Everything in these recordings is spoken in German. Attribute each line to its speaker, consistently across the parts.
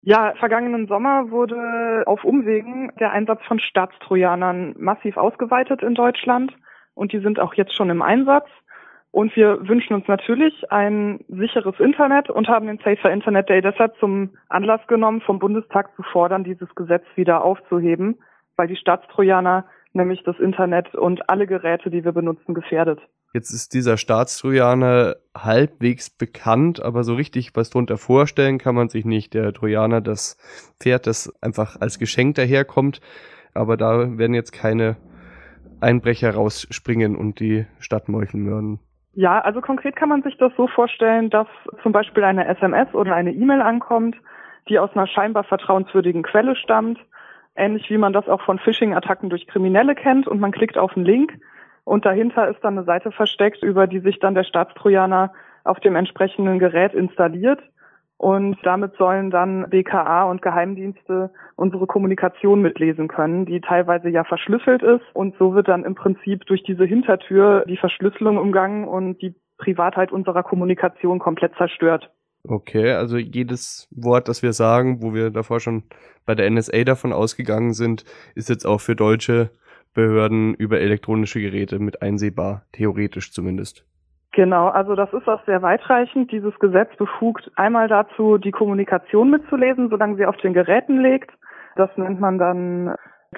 Speaker 1: Ja, vergangenen Sommer wurde auf Umwegen der Einsatz von Staatstrojanern massiv ausgeweitet in Deutschland und die sind auch jetzt schon im Einsatz. Und wir wünschen uns natürlich ein sicheres Internet und haben den Safer Internet Day deshalb zum Anlass genommen, vom Bundestag zu fordern, dieses Gesetz wieder aufzuheben, weil die Staatstrojaner nämlich das Internet und alle Geräte, die wir benutzen, gefährdet.
Speaker 2: Jetzt ist dieser Staatstrojaner halbwegs bekannt, aber so richtig was drunter vorstellen kann man sich nicht. Der Trojaner, das Pferd, das einfach als Geschenk daherkommt, aber da werden jetzt keine Einbrecher rausspringen und die Stadt meucheln.
Speaker 1: Ja, also konkret kann man sich das so vorstellen, dass zum Beispiel eine SMS oder eine E-Mail ankommt, die aus einer scheinbar vertrauenswürdigen Quelle stammt, ähnlich wie man das auch von Phishing-Attacken durch Kriminelle kennt, und man klickt auf einen Link und dahinter ist dann eine Seite versteckt, über die sich dann der Staatstrojaner auf dem entsprechenden Gerät installiert. Und damit sollen dann BKA und Geheimdienste unsere Kommunikation mitlesen können, die teilweise ja verschlüsselt ist. Und so wird dann im Prinzip durch diese Hintertür die Verschlüsselung umgangen und die Privatheit unserer Kommunikation komplett zerstört.
Speaker 2: Okay, also jedes Wort, das wir sagen, wo wir davor schon bei der NSA davon ausgegangen sind, ist jetzt auch für deutsche Behörden über elektronische Geräte mit einsehbar, theoretisch zumindest.
Speaker 1: Genau, also das ist auch sehr weitreichend. Dieses Gesetz befugt einmal dazu, die Kommunikation mitzulesen, solange sie auf den Geräten liegt. Das nennt man dann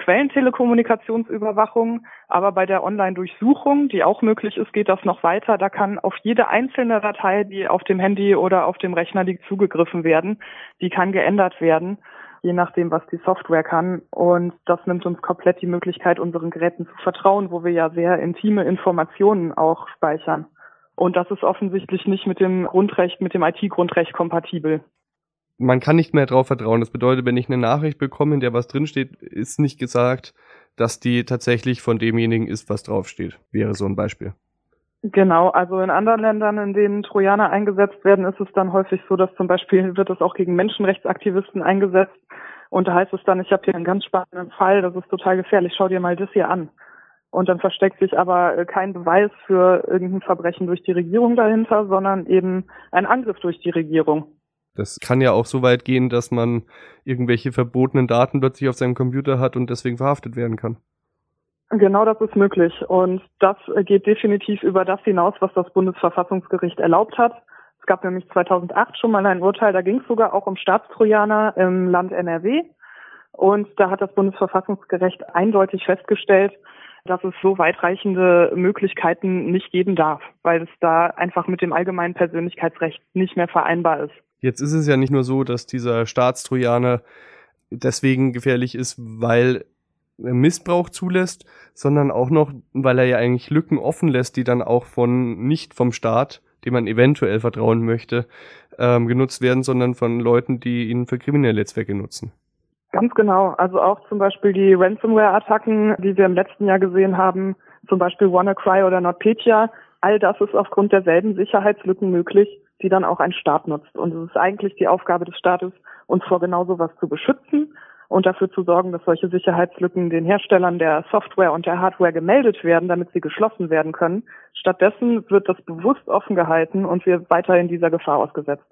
Speaker 1: Quellentelekommunikationsüberwachung. Aber bei der Online-Durchsuchung, die auch möglich ist, geht das noch weiter. Da kann auf jede einzelne Datei, die auf dem Handy oder auf dem Rechner liegt, zugegriffen werden. Die kann geändert werden, je nachdem, was die Software kann. Und das nimmt uns komplett die Möglichkeit, unseren Geräten zu vertrauen, wo wir ja sehr intime Informationen auch speichern. Und das ist offensichtlich nicht mit dem Grundrecht, mit dem IT-Grundrecht kompatibel.
Speaker 2: Man kann nicht mehr drauf vertrauen. Das bedeutet, wenn ich eine Nachricht bekomme, in der was drinsteht, ist nicht gesagt, dass die tatsächlich von demjenigen ist, was draufsteht. Wäre so ein Beispiel.
Speaker 1: Genau, also in anderen Ländern, in denen Trojaner eingesetzt werden, ist es dann häufig so, dass zum Beispiel wird es auch gegen Menschenrechtsaktivisten eingesetzt. Und da heißt es dann, ich habe hier einen ganz spannenden Fall, das ist total gefährlich, schau dir mal das hier an. Und dann versteckt sich aber kein Beweis für irgendein Verbrechen durch die Regierung dahinter, sondern eben ein Angriff durch die Regierung.
Speaker 2: Das kann ja auch so weit gehen, dass man irgendwelche verbotenen Daten plötzlich auf seinem Computer hat und deswegen verhaftet werden kann.
Speaker 1: Genau, das ist möglich. Und das geht definitiv über das hinaus, was das Bundesverfassungsgericht erlaubt hat. Es gab nämlich 2008 schon mal ein Urteil, da ging es sogar auch um Staatstrojaner im Land NRW. Und da hat das Bundesverfassungsgericht eindeutig festgestellt, dass es so weitreichende Möglichkeiten nicht geben darf, weil es da einfach mit dem allgemeinen Persönlichkeitsrecht nicht mehr vereinbar ist.
Speaker 2: Jetzt ist es ja nicht nur so, dass dieser Staatstrojaner deswegen gefährlich ist, weil er Missbrauch zulässt, sondern auch noch, weil er ja eigentlich Lücken offen lässt, die dann auch nicht vom Staat, dem man eventuell vertrauen möchte, genutzt werden, sondern von Leuten, die ihn für kriminelle Zwecke nutzen.
Speaker 1: Ganz genau. Also auch zum Beispiel die Ransomware-Attacken, die wir im letzten Jahr gesehen haben, zum Beispiel WannaCry oder NotPetya. All das ist aufgrund derselben Sicherheitslücken möglich, die dann auch ein Staat nutzt. Und es ist eigentlich die Aufgabe des Staates, uns vor genau sowas zu beschützen und dafür zu sorgen, dass solche Sicherheitslücken den Herstellern der Software und der Hardware gemeldet werden, damit sie geschlossen werden können. Stattdessen wird das bewusst offen gehalten und wir weiterhin dieser Gefahr ausgesetzt.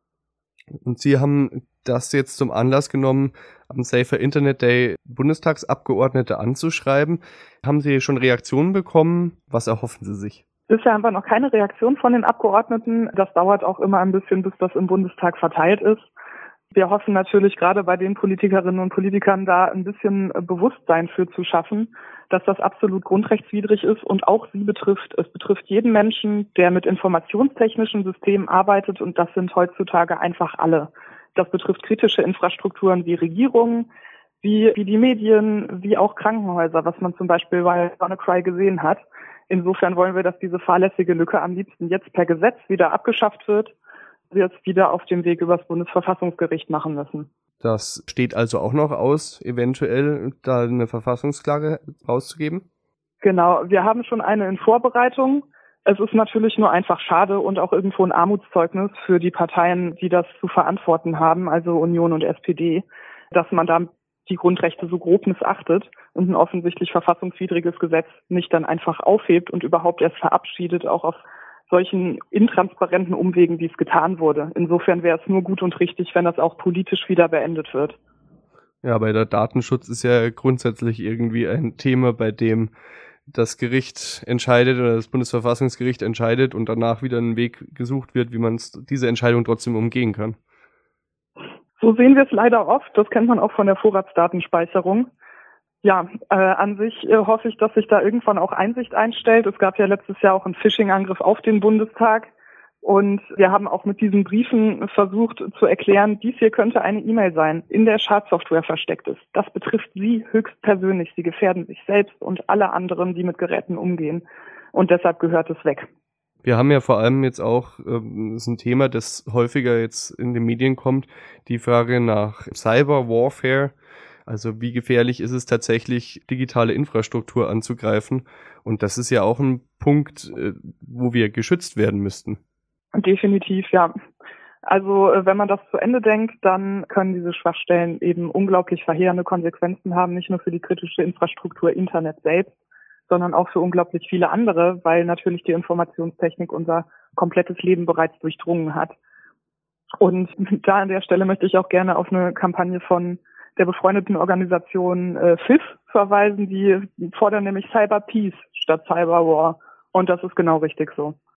Speaker 2: Und Sie haben das jetzt zum Anlass genommen, am Safer Internet Day Bundestagsabgeordnete anzuschreiben. Haben Sie schon Reaktionen bekommen? Was erhoffen Sie sich?
Speaker 1: Bisher haben wir noch keine Reaktion von den Abgeordneten. Das dauert auch immer ein bisschen, bis das im Bundestag verteilt ist. Wir hoffen natürlich gerade bei den Politikerinnen und Politikern da ein bisschen Bewusstsein für zu schaffen, dass das absolut grundrechtswidrig ist und auch sie betrifft. Es betrifft jeden Menschen, der mit informationstechnischen Systemen arbeitet, und das sind heutzutage einfach alle. Das betrifft kritische Infrastrukturen wie Regierungen, wie die Medien, wie auch Krankenhäuser, was man zum Beispiel bei WannaCry gesehen hat. Insofern wollen wir, dass diese fahrlässige Lücke am liebsten jetzt per Gesetz wieder abgeschafft wird, wir es wieder auf dem Weg übers Bundesverfassungsgericht machen müssen.
Speaker 2: Das steht also auch noch aus, eventuell da eine Verfassungsklage rauszugeben?
Speaker 1: Genau, wir haben schon eine in Vorbereitung. Es ist natürlich nur einfach schade und auch irgendwo ein Armutszeugnis für die Parteien, die das zu verantworten haben, also Union und SPD, dass man da die Grundrechte so grob missachtet und ein offensichtlich verfassungswidriges Gesetz nicht dann einfach aufhebt und überhaupt erst verabschiedet, auch auf solchen intransparenten Umwegen, die es getan wurde. Insofern wäre es nur gut und richtig, wenn das auch politisch wieder beendet wird.
Speaker 2: Ja, bei der Datenschutz ist ja grundsätzlich irgendwie ein Thema, bei dem das Gericht entscheidet oder das Bundesverfassungsgericht entscheidet und danach wieder ein Weg gesucht wird, wie man diese Entscheidung trotzdem umgehen kann.
Speaker 1: So sehen wir es leider oft. Das kennt man auch von der Vorratsdatenspeicherung. Ja, an sich hoffe ich, dass sich da irgendwann auch Einsicht einstellt. Es gab ja letztes Jahr auch einen Phishing-Angriff auf den Bundestag. Und wir haben auch mit diesen Briefen versucht zu erklären, dies hier könnte eine E-Mail sein, in der Schadsoftware versteckt ist. Das betrifft Sie höchstpersönlich. Sie gefährden sich selbst und alle anderen, die mit Geräten umgehen. Und deshalb gehört es weg.
Speaker 2: Wir haben ja vor allem jetzt auch, das ist ein Thema, das häufiger jetzt in den Medien kommt, die Frage nach Cyber Warfare. Also wie gefährlich ist es tatsächlich, digitale Infrastruktur anzugreifen? Und das ist ja auch ein Punkt, wo wir geschützt werden müssten.
Speaker 1: Definitiv, ja. Also wenn man das zu Ende denkt, dann können diese Schwachstellen eben unglaublich verheerende Konsequenzen haben, nicht nur für die kritische Infrastruktur Internet selbst, sondern auch für unglaublich viele andere, weil natürlich die Informationstechnik unser komplettes Leben bereits durchdrungen hat. Und da an der Stelle möchte ich auch gerne auf eine Kampagne von der befreundeten Organisation FIF verweisen, die fordern nämlich Cyber Peace statt Cyber War. Und das ist genau richtig so.